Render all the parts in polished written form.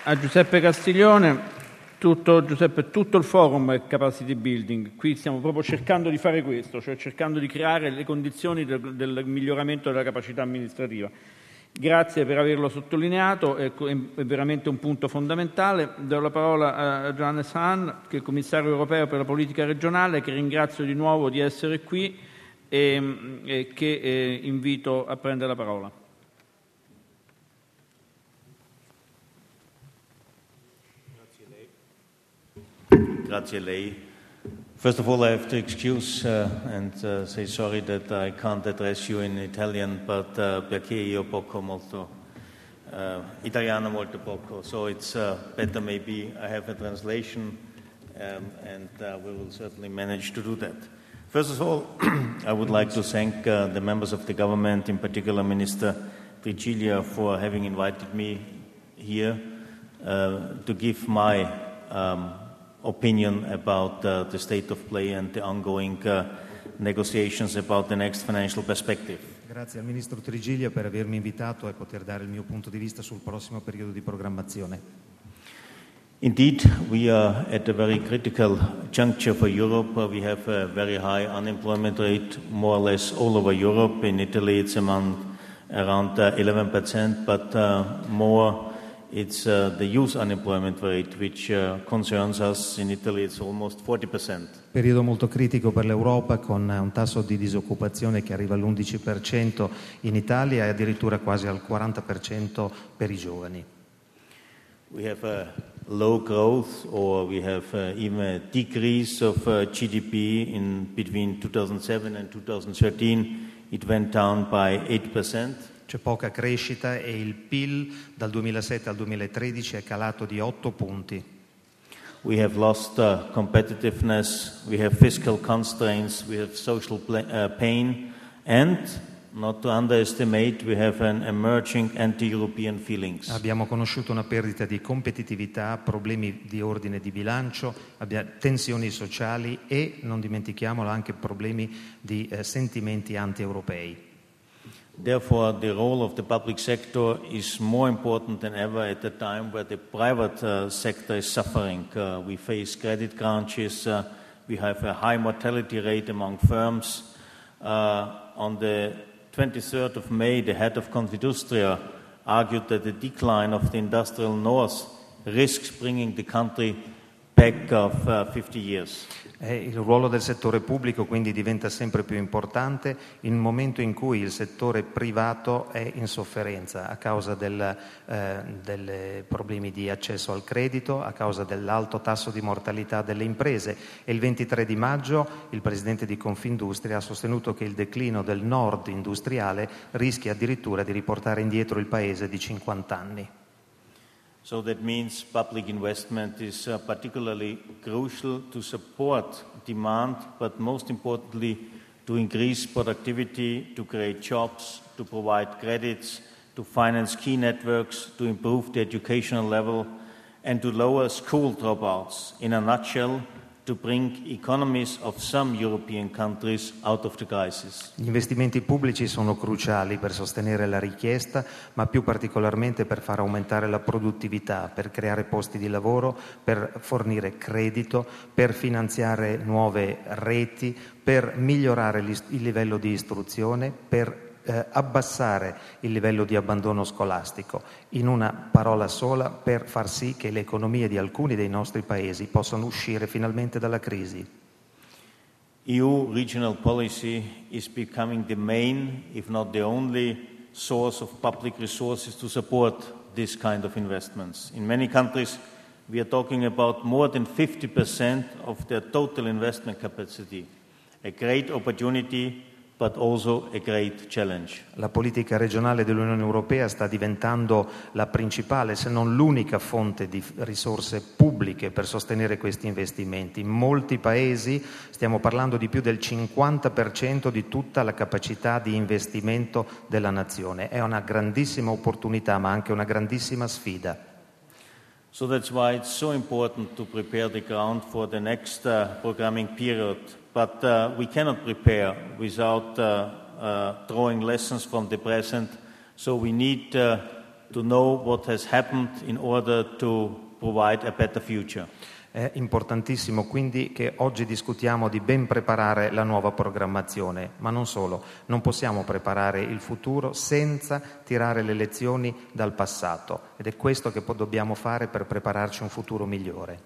a Giuseppe Castiglione. Giuseppe, tutto il forum è capacity building. Qui stiamo proprio cercando di fare questo, cioè cercando di creare le condizioni del miglioramento della capacità amministrativa. Grazie per averlo sottolineato, è veramente un punto fondamentale. Do la parola a Johannes Hahn, che è il commissario europeo per la politica regionale, che ringrazio di nuovo di essere qui e che invito a prendere la parola. Grazie a lei. First of all, I have to excuse and say sorry that I can't address you in Italian, but perché io poco molto italiano molto poco, so it's better maybe I have a translation and we will certainly manage to do that. First of all, I would like to thank the members of the government, in particular Minister Triglia, for having invited me here to give my opinion about the state of play and the ongoing negotiations about the next financial perspective. Grazie al Ministro Triglia per avermi invitato e poter dare il mio punto di vista sul prossimo periodo di programmazione. Indeed, we are at a very critical juncture for Europe. We have a very high unemployment rate, more or less all over Europe. In Italy, it's around 11%, but more it's the youth unemployment rate, which concerns us. In Italy, it's almost 40%. Periodo molto critico per l'Europa, con un tasso di disoccupazione che arriva all'11% in Italia e addirittura quasi al 40% per i giovani. We have a low growth, or we have even a decrease of GDP in between 2007 and 2013. It went down by 8%. C'è poca crescita e il PIL dal 2007 al 2013 è calato di 8 punti. We have lost competitiveness, we have fiscal constraints, we have social pain, and, not to underestimate, we have an emerging anti-European feelings. Abbiamo conosciuto una perdita di competitività, problemi di ordine di bilancio, tensioni sociali e, non dimentichiamolo, anche problemi di sentimenti anti-europei. Therefore, the role of the public sector is more important than ever at a time where the private sector is suffering. We face credit crunches, we have a high mortality rate among firms. On the 23rd of May, the head of Confindustria argued that the decline of the industrial north risks bringing the country back of 50 years. Il ruolo del settore pubblico quindi diventa sempre più importante in un momento in cui il settore privato è in sofferenza a causa dei problemi di accesso al credito, a causa dell'alto tasso di mortalità delle imprese. E il 23 di maggio il presidente di Confindustria ha sostenuto che il declino del nord industriale rischia addirittura di riportare indietro il paese di 50 anni. So that means public investment is particularly crucial to support demand, but most importantly to increase productivity, to create jobs, to provide credits, to finance key networks, to improve the educational level, and to lower school dropouts. In a nutshell, to bring economies of some European countries out of the crisis. Gli investimenti pubblici sono cruciali per sostenere la richiesta, ma più particolarmente per far aumentare la produttività, per creare posti di lavoro, per fornire credito, per finanziare nuove reti, per migliorare il livello di istruzione, per abbassare il livello di abbandono scolastico, in una parola sola, per far sì che le economie di alcuni dei nostri paesi possano uscire finalmente dalla crisi. EU regional policy is becoming the main, if not the only, source of public resources to support this kind of investments. In many countries, we are talking about more than 50% of their total investment capacity, a great opportunity but also a great challenge. La politica regionale dell'Unione Europea sta diventando la principale, se non l'unica fonte di risorse pubbliche per sostenere questi investimenti. In molti paesi stiamo parlando di più del 50% di tutta la capacità di investimento della nazione. È una grandissima opportunità, ma anche una grandissima sfida. So that's why it's so important to prepare the ground for the next programming period. But we cannot prepare without drawing lessons from the present. So we need to know what has happened in order to provide a better future. È importantissimo quindi che oggi discutiamo di ben preparare la nuova programmazione, ma non solo, non possiamo preparare il futuro senza tirare le lezioni dal passato ed è questo che dobbiamo fare per prepararci un futuro migliore.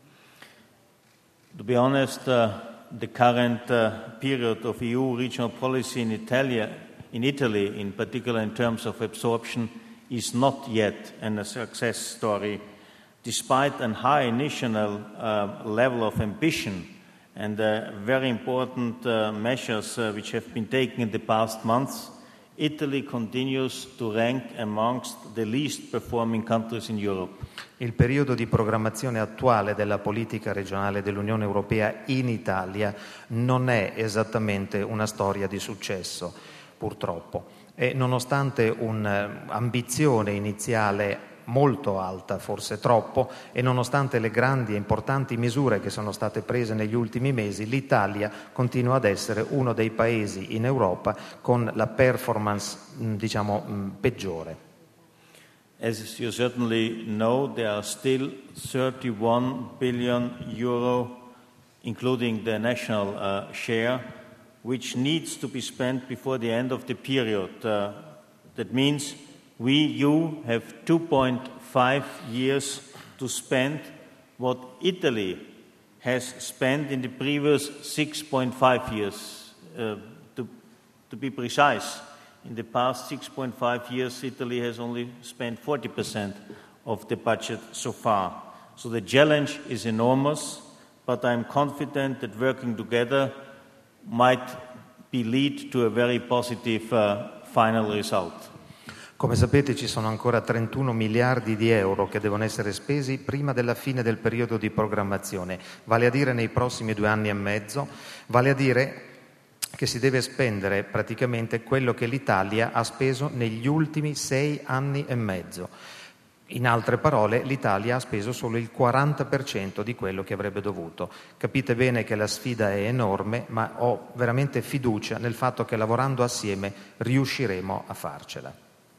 To be honest, the current period of EU regional policy in Italy, in particular in terms of absorption, is not yet a success story. Despite a high initial level of ambition and very important measures which have been taken in the past months, Italy continues to rank amongst the least performing countries in Europe. Il periodo di programmazione attuale della politica regionale dell'Unione Europea in Italia non è esattamente una storia di successo, purtroppo. E nonostante un'ambizione iniziale molto alta, forse troppo, e nonostante le grandi e importanti misure che sono state prese negli ultimi mesi, l'Italia continua ad essere uno dei paesi in Europa con la performance, peggiore. As you certainly know, there are still 31 billion euro, including the national share, which needs to be spent before the end of the period. That means you have 2.5 years to spend what Italy has spent in the previous 6.5 years. To be precise, in the past 6.5 years, Italy has only spent 40% of the budget so far. So the challenge is enormous, but I'm confident that working together might lead to a very positive final result. Come sapete ci sono ancora 31 miliardi di euro che devono essere spesi prima della fine del periodo di programmazione, vale a dire nei prossimi 2 anni e mezzo, vale a dire che si deve spendere praticamente quello che l'Italia ha speso negli ultimi 6 anni e mezzo. In altre parole, l'Italia ha speso solo il 40% di quello che avrebbe dovuto. Capite bene che la sfida è enorme, ma ho veramente fiducia nel fatto che lavorando assieme riusciremo a farcela.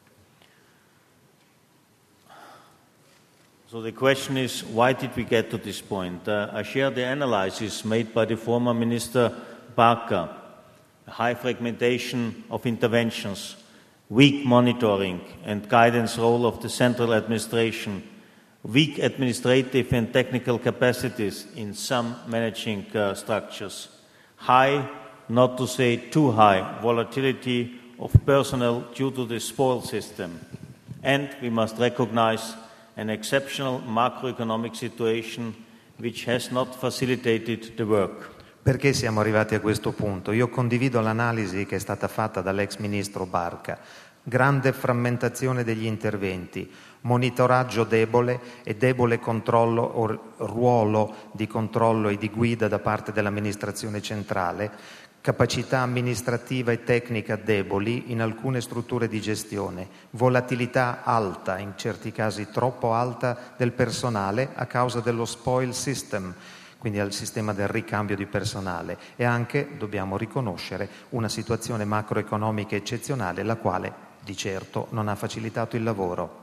So the question is, why did we get to this point? I share the analysis made by the former Minister Barker. High fragmentation of interventions, weak monitoring and guidance role of the central administration, weak administrative and technical capacities in some managing structures, high, not to say too high, volatility of personnel due to the spoil system. And we must recognize an exceptional macroeconomic situation which has not facilitated the work. Perché siamo arrivati a questo punto? Io condivido l'analisi che è stata fatta dall'ex ministro Barca. Grande frammentazione degli interventi, monitoraggio debole e debole controllo o ruolo di controllo e di guida da parte dell'amministrazione centrale, capacità amministrativa e tecnica deboli in alcune strutture di gestione, volatilità alta, in certi casi troppo alta, del personale a causa dello spoil system, quindi al sistema del ricambio di personale, e anche, dobbiamo riconoscere, una situazione macroeconomica eccezionale, la quale di certo non ha facilitato il lavoro.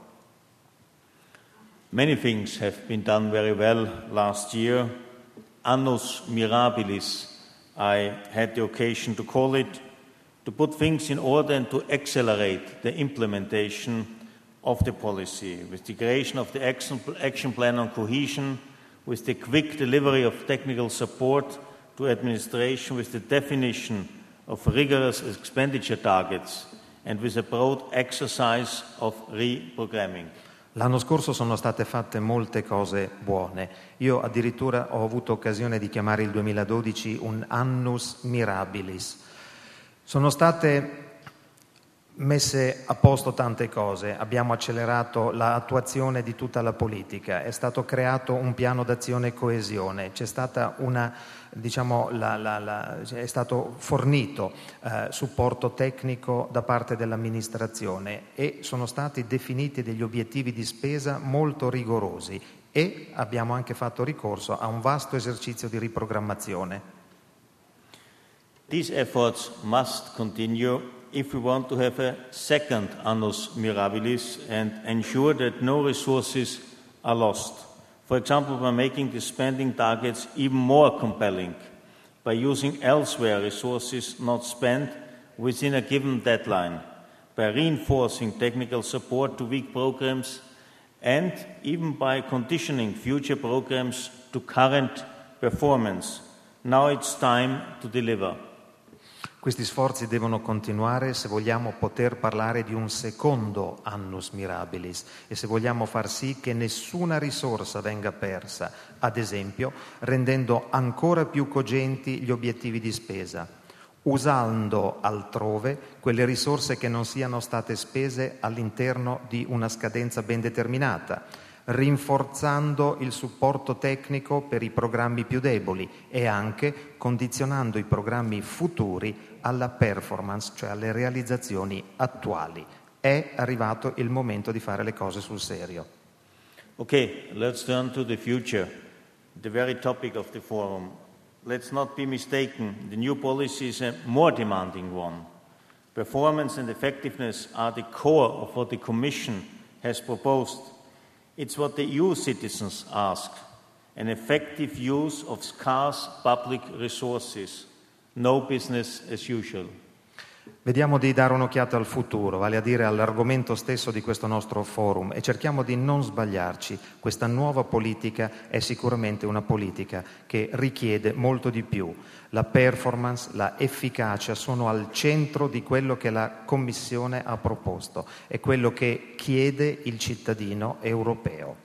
Many things have been done very well last year. Annus mirabilis, I had the occasion to call it, to put things in order and to accelerate the implementation of the policy, with the creation of the action plan on cohesion, with the quick delivery of technical support to administration, with the definition of rigorous expenditure targets, and with a broad exercise of reprogramming. L'anno scorso sono state fatte molte cose buone. Io addirittura ho avuto occasione di chiamare il 2012 un annus mirabilis. Sono state messe a posto tante cose, abbiamo accelerato l'attuazione di tutta la politica, è stato creato un piano d'azione e coesione, c'è stata è stato fornito supporto tecnico da parte dell'amministrazione e sono stati definiti degli obiettivi di spesa molto rigorosi e abbiamo anche fatto ricorso a un vasto esercizio di riprogrammazione. These efforts must continue if we want to have a second annus mirabilis and ensure that no resources are lost. For example, by making the spending targets even more compelling, by using elsewhere resources not spent within a given deadline, by reinforcing technical support to weak programs, and even by conditioning future programs to current performance. Now it's time to deliver. Questi sforzi devono continuare se vogliamo poter parlare di un secondo annus mirabilis e se vogliamo far sì che nessuna risorsa venga persa, ad esempio rendendo ancora più cogenti gli obiettivi di spesa, usando altrove quelle risorse che non siano state spese all'interno di una scadenza ben determinata, rinforzando il supporto tecnico per i programmi più deboli e anche condizionando i programmi futuri alla performance, cioè alle realizzazioni attuali. È arrivato il momento di fare le cose sul serio. Okay, let's turn to the future, the very topic of the forum. Let's not be mistaken, the new policy is a more demanding one. Performance and effectiveness are the core of what the Commission has proposed. It's what the EU citizens ask, an effective use of scarce public resources, no business as usual. Vediamo di dare un'occhiata al futuro, vale a dire all'argomento stesso di questo nostro forum, e cerchiamo di non sbagliarci. Questa nuova politica è sicuramente una politica che richiede molto di più. La performance, la efficacia sono al centro di quello che la Commissione ha proposto, è quello che chiede il cittadino europeo.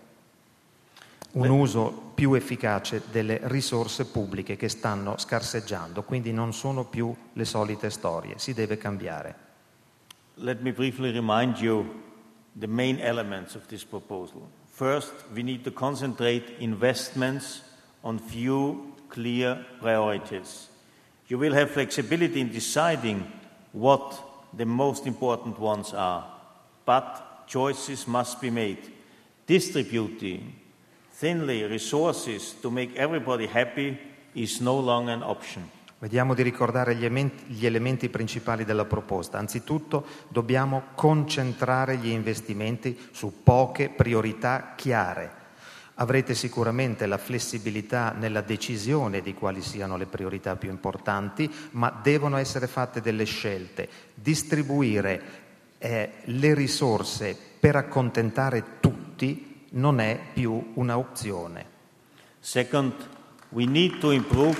Un uso più efficace delle risorse pubbliche che stanno scarseggiando, quindi non sono più le solite storie, si deve cambiare. Let me briefly remind you the main elements of this proposal. First, we need to concentrate investments on few clear priorities. You will have flexibility in deciding what the most important ones are, but choices must be made. Distributing thinly resources to make everybody happy is no longer an option. Vediamo di ricordare gli elementi principali della proposta. Anzitutto dobbiamo concentrare gli investimenti su poche priorità chiare. Avrete sicuramente la flessibilità nella decisione di quali siano le priorità più importanti, ma devono essere fatte delle scelte. Distribuire le risorse per accontentare tutti non è più una opzione. Second, we need to improve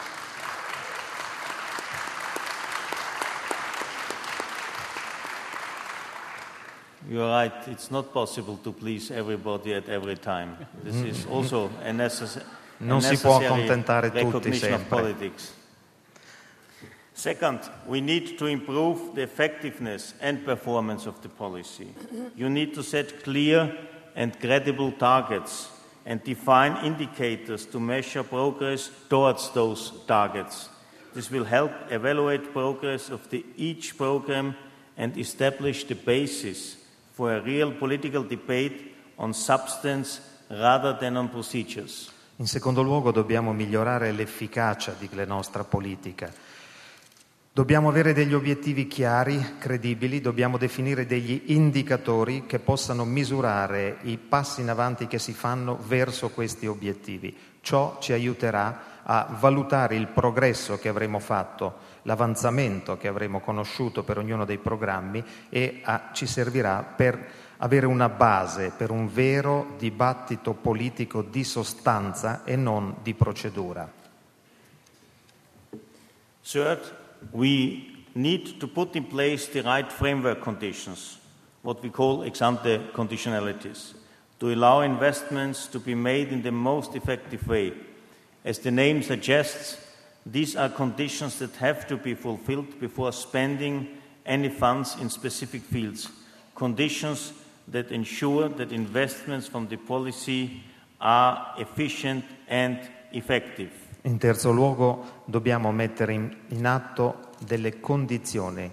You're right, it's not possible to please everybody at every time. This is also a non si può accontentare tutti sempre. Second, we need to improve the effectiveness and performance of the policy. You need to set clear and credible targets and define indicators to measure progress towards those targets. This will help evaluate progress of each program and establish the basis for a real political debate on substance rather than on procedures. In secondo luogo dobbiamo migliorare l'efficacia della nostra politica. Dobbiamo avere degli obiettivi chiari, credibili, dobbiamo definire degli indicatori che possano misurare i passi in avanti che si fanno verso questi obiettivi. Ciò ci aiuterà a valutare il progresso che avremo fatto, l'avanzamento che avremo conosciuto per ognuno dei programmi e ci servirà per avere una base per un vero dibattito politico di sostanza e non di procedura. Third, we need to put in place the right framework conditions, what we call ex-ante conditionalities, to allow investments to be made in the most effective way. As the name suggests, these are conditions that have to be fulfilled before spending any funds in specific fields, conditions that ensure that investments from the policy are efficient and effective. In terzo luogo dobbiamo mettere in atto delle condizioni,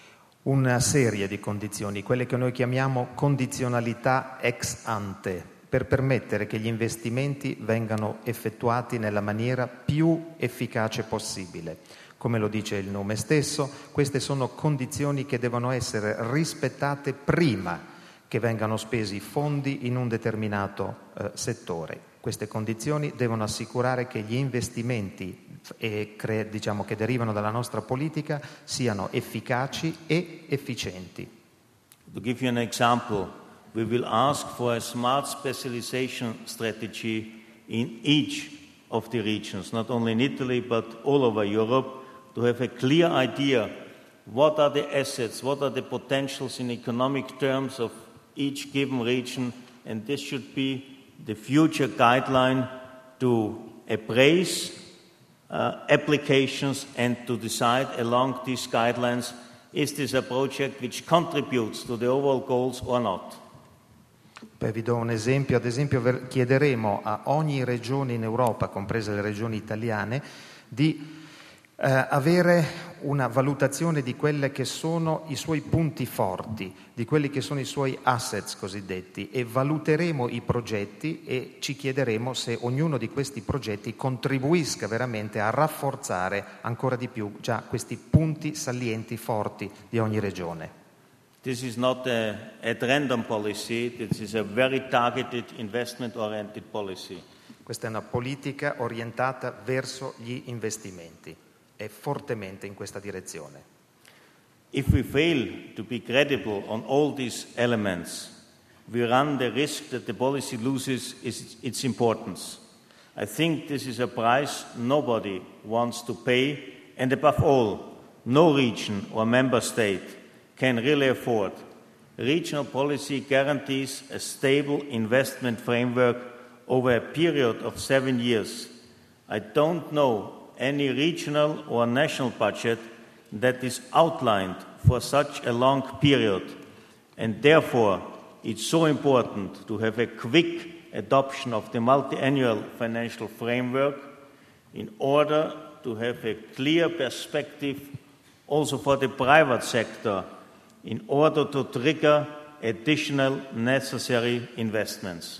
una serie di condizioni, quelle che noi chiamiamo condizionalità ex ante, per permettere che gli investimenti vengano effettuati nella maniera più efficace possibile. Come lo dice il nome stesso, queste sono condizioni che devono essere rispettate prima che vengano spesi fondi in un determinato settore. Queste condizioni devono assicurare che gli investimenti che derivano dalla nostra politica siano efficaci e efficienti. To give you an example, we will ask for a smart specialization strategy in each of the regions, not only in Italy but all over Europe, to have a clear idea what are the assets, what are the potentials in economic terms of each given region, and this should be the future guideline to appraise applications and to decide along these guidelines, is this a project which contributes to the overall goals or not? Beh, vi do un esempio. Ad esempio chiederemo a ogni regione in Europa, comprese le regioni italiane, di avere una valutazione di quelle che sono i suoi punti forti, di quelli che sono i suoi assets cosiddetti, e valuteremo i progetti e ci chiederemo se ognuno di questi progetti contribuisca veramente a rafforzare ancora di più già questi punti salienti forti di ogni regione. This is not a random policy, this is a very targeted investment-oriented policy. Questa è una politica orientata verso gli investimenti. È fortemente in questa direzione. If we fail to be credible on all these elements, we run the risk that the policy loses its importance. I think this is a price nobody wants to pay, and above all, no region or member state can really afford. Regional policy guarantees a stable investment framework over a period of 7 years. I don't know any regional or national budget that is outlined for such a long period, and therefore it's so important to have a quick adoption of the multi-annual financial framework in order to have a clear perspective also for the private sector in order to trigger additional necessary investments.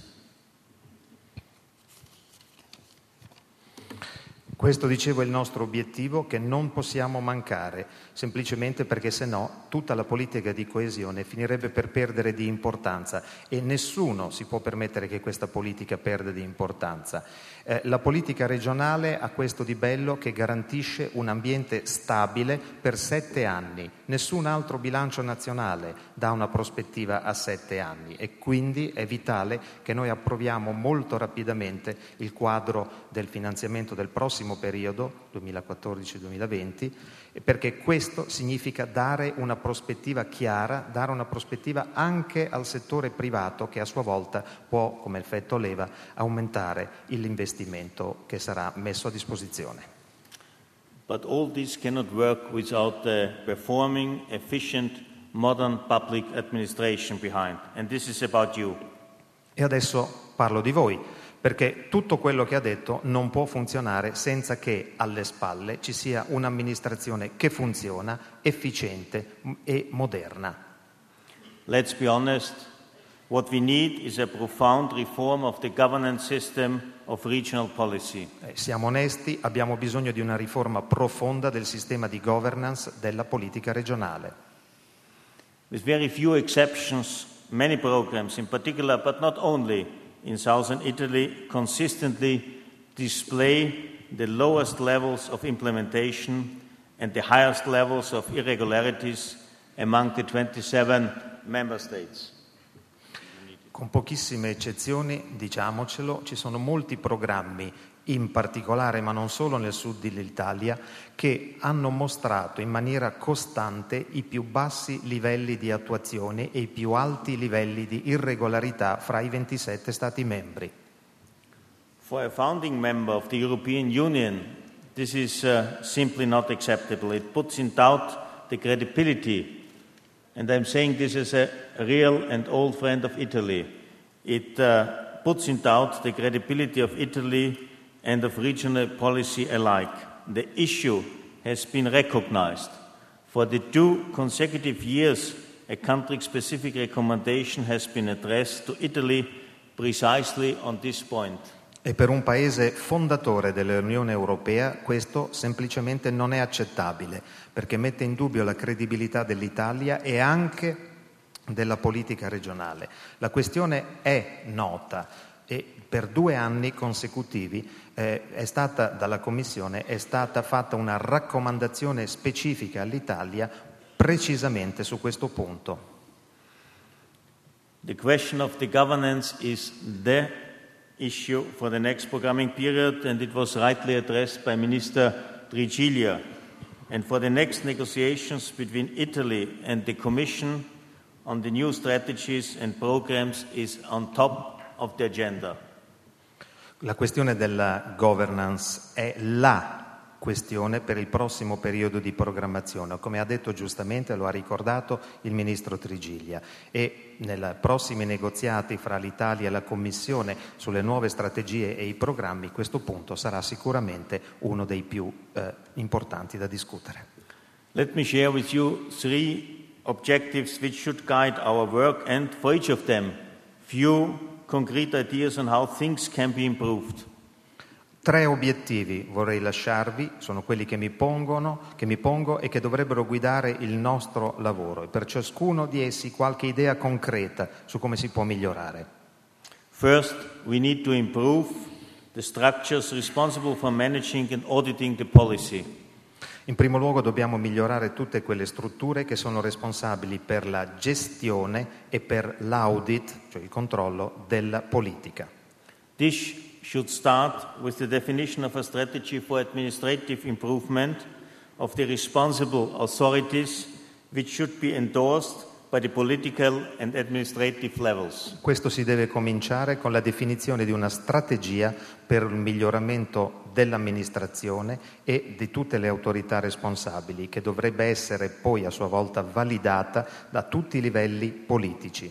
Questo, dicevo, è il nostro obiettivo che non possiamo mancare, semplicemente perché sennò tutta la politica di coesione finirebbe per perdere di importanza e nessuno si può permettere che questa politica perda di importanza. La politica regionale ha questo di bello che garantisce un ambiente stabile per 7 anni. Nessun altro bilancio nazionale dà una prospettiva a 7 anni e quindi è vitale che noi approviamo molto rapidamente il quadro del finanziamento del prossimo periodo, 2014-2020, perché questo significa dare una prospettiva chiara, dare una prospettiva anche al settore privato che a sua volta può, come effetto leva, aumentare l'investimento che sarà messo a disposizione. But all this cannot work without a performing, efficient, modern public administration behind. And this is about you. E adesso parlo di voi, perché tutto quello che ha detto non può funzionare senza che alle spalle ci sia un'amministrazione che funziona, efficiente e moderna. Let's be honest, what we need is a profound reform of the governance system of regional policy. Siamo onesti, abbiamo bisogno di una riforma profonda del sistema di governance della politica regionale. With very few exceptions, many programs, in particular, but not only, in southern Italy consistently display the lowest levels of implementation and the highest levels of irregularities among the 27 member states. Con pochissime eccezioni, diciamocelo, ci sono molti programmi, in particolare ma non solo nel sud dell'Italia, che hanno mostrato in maniera costante i più bassi livelli di attuazione e i più alti livelli di irregolarità fra i 27 Stati membri. For a founding member of the European Union, this is simply not acceptable. It puts in doubt the credibility, and I'm saying this as a real and old friend of Italy. It puts in doubt the credibility of Italy and of regional policy alike. The issue has been recognized. For the 2 consecutive years, a country-specific recommendation has been addressed to Italy precisely on this point. E per un paese fondatore dell'Unione Europea questo semplicemente non è accettabile, perché mette in dubbio la credibilità dell'Italia e anche della politica regionale. La questione è nota e per 2 anni consecutivi dalla Commissione è stata fatta una raccomandazione specifica all'Italia precisamente su questo punto. The question of the governance is the issue for the next programming period, and it was rightly addressed by Minister Triglia. And for the next negotiations between Italy and the Commission on the new strategies and programs is on top of the agenda. La questione della governance è la questione per il prossimo periodo di programmazione, come ha detto giustamente, lo ha ricordato il Ministro Triglia, e nei prossimi negoziati fra l'Italia e la Commissione sulle nuove strategie e i programmi questo punto sarà sicuramente uno dei più importanti da discutere. Let me share with you 3 objectives which should guide our work, and for each of them, few concrete ideas on how things can be improved. 3 obiettivi vorrei lasciarvi, sono quelli che mi pongo e che dovrebbero guidare il nostro lavoro, e per ciascuno di essi qualche idea concreta su come si può migliorare. First, we need to improve the structures responsible for managing and auditing the policy. In primo luogo dobbiamo migliorare tutte quelle strutture che sono responsabili per la gestione e per l'audit, cioè il controllo della politica. This should start with the definition of a strategy for administrative improvement of the responsible authorities, which should be endorsed by the political and administrative levels. Questo si deve cominciare con la definizione di una strategia per il miglioramento dell'amministrazione e di tutte le autorità responsabili, che dovrebbe essere poi a sua volta validata da tutti i livelli politici.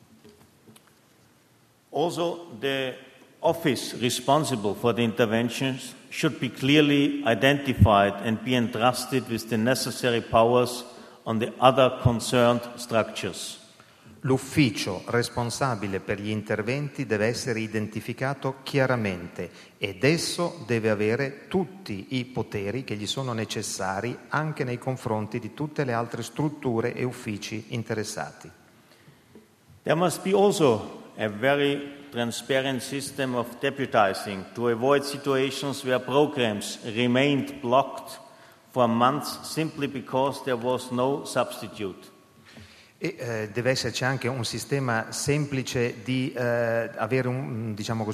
Also, the office responsible for the interventions should be clearly identified and be entrusted with the necessary powers on the other concerned structures. L'ufficio responsabile per gli interventi deve essere identificato chiaramente ed esso deve avere tutti i poteri che gli sono necessari anche nei confronti di tutte le altre strutture e uffici interessati. There must be also a very transparent system of deputizing to avoid situations where programs remained blocked for months simply because there was no substitute. E deve esserci anche un sistema semplice di avere un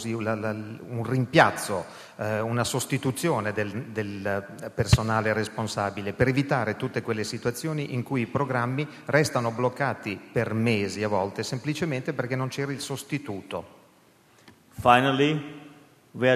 rimpiazzo, una sostituzione del personale responsabile, per evitare tutte quelle situazioni in cui i programmi restano bloccati per mesi a volte semplicemente perché non c'era il sostituto. Finally, where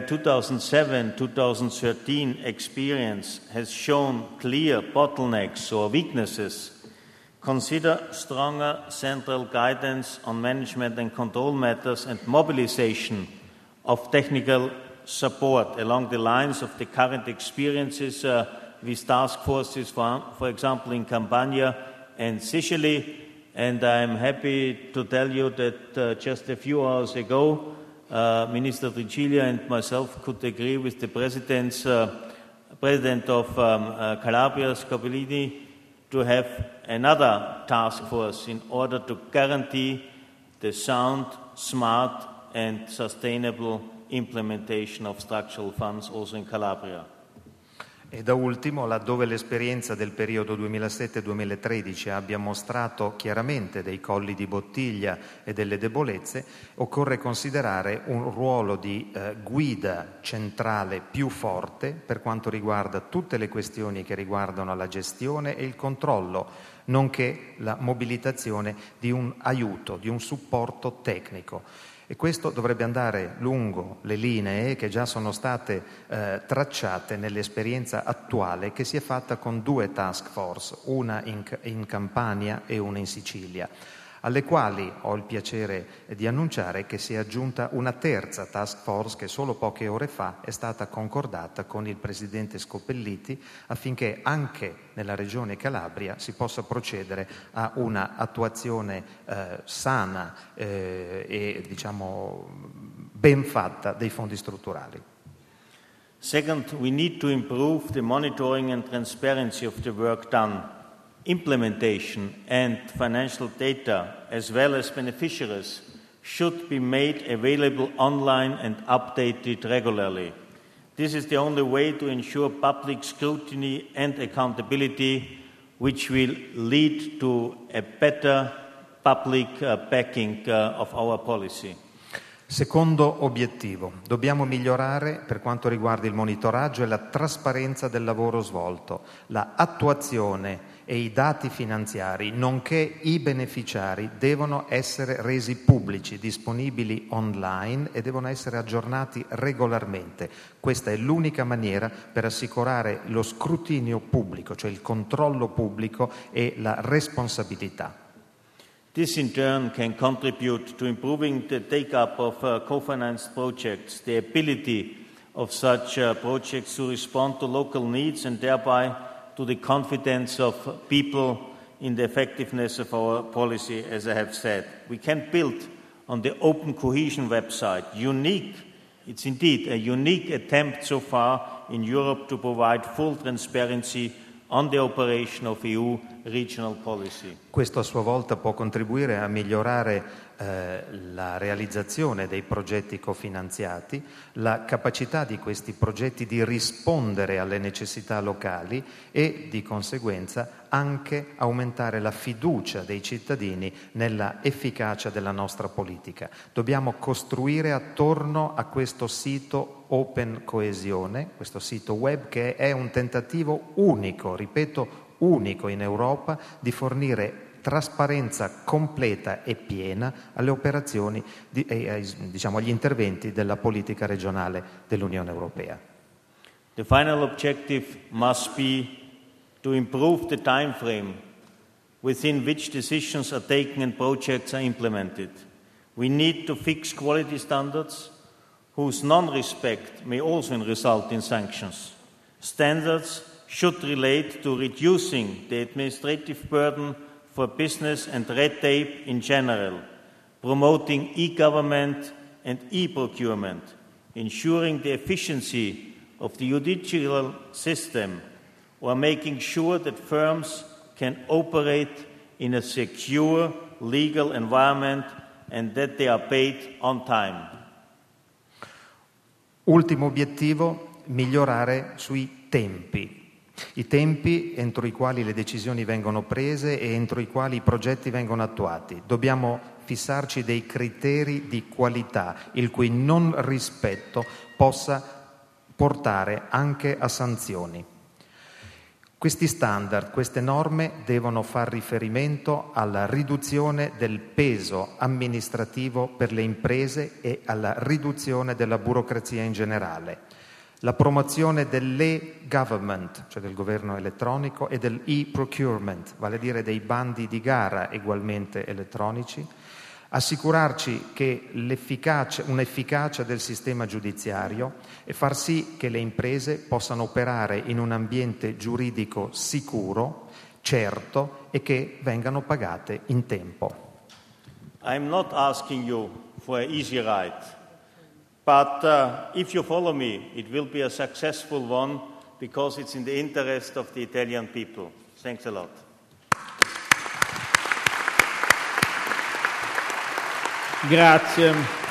2007-2013 experience has shown clear bottlenecks or weaknesses, consider stronger central guidance on management and control matters and mobilization of technical support along the lines of the current experiences with task forces, for example, in Campania and Sicily. And I'm happy to tell you that just a few hours ago, Minister Triglia and myself could agree with the President of Calabria, Scopellini, to have another task force in order to guarantee the sound, smart and sustainable implementation of structural funds also in Calabria. E da ultimo, laddove l'esperienza del periodo 2007-2013 abbia mostrato chiaramente dei colli di bottiglia e delle debolezze, occorre considerare un ruolo di guida centrale più forte per quanto riguarda tutte le questioni che riguardano la gestione e il controllo, nonché la mobilitazione di un aiuto, di un supporto tecnico. E questo dovrebbe andare lungo le linee che già sono state tracciate nell'esperienza attuale che si è fatta con 2 task force, una in Campania e una in Sicilia. alle quali ho il piacere di annunciare che si è aggiunta una terza task force che solo poche ore fa è stata concordata con il Presidente Scopelliti affinché anche nella Regione Calabria si possa procedere a una attuazione sana e ben fatta dei fondi strutturali. Second, we need to improve the monitoring and transparency of the work done. Implementation and financial data, as well as beneficiaries, should be made available online and updated regularly. This is the only way to ensure public scrutiny and accountability, which will lead to a better public backing of our policy. Secondo obiettivo, dobbiamo migliorare per quanto riguarda il monitoraggio e la trasparenza del lavoro svolto, la attuazione e i dati finanziari, nonché i beneficiari, devono essere resi pubblici, disponibili online e devono essere aggiornati regolarmente. Questa è l'unica maniera per assicurare lo scrutinio pubblico, cioè il controllo pubblico e la responsabilità. This in turn can contribute to improving the take-up of co-financed projects, the ability of such projects to respond to local needs and thereby to the confidence of people in the effectiveness of our policy, as I have said. We can build on the Open Cohesion website, it's indeed a unique attempt so far in Europe to provide full transparency on the operation of EU regional policy. Questo a sua volta può contribuire a migliorare la realizzazione dei progetti cofinanziati, la capacità di questi progetti di rispondere alle necessità locali e di conseguenza anche aumentare la fiducia dei cittadini nella efficacia della nostra politica. Dobbiamo costruire attorno a questo sito Open Coesione, questo sito web che è un tentativo unico, ripeto, unico in Europa, di fornire trasparenza completa e piena alle operazioni agli interventi della politica regionale dell'Unione Europea. The final objective must be to improve the time frame within which decisions are taken and projects are implemented. We need to fix quality standards whose non-respect may also result in sanctions. Standards should relate to reducing the administrative burden for business and red tape in general, promoting e-government and e-procurement, ensuring the efficiency of the judicial system, or making sure that firms can operate in a secure legal environment and that they are paid on time. Ultimo obiettivo, migliorare sui tempi. I tempi entro i quali le decisioni vengono prese e entro i quali i progetti vengono attuati. Dobbiamo fissarci dei criteri di qualità, il cui non rispetto possa portare anche a sanzioni. Questi standard, queste norme devono far riferimento alla riduzione del peso amministrativo per le imprese e alla riduzione della burocrazia in generale. La promozione dell'e-government, cioè del governo elettronico, e dell'e-procurement, vale a dire dei bandi di gara ugualmente elettronici, assicurarci che un'efficacia del sistema giudiziario e far sì che le imprese possano operare in un ambiente giuridico sicuro, certo e che vengano pagate in tempo. I'm not asking you for an easy ride. But if you follow me, it will be a successful one because it's in the interest of the Italian people. Thanks a lot. Grazie.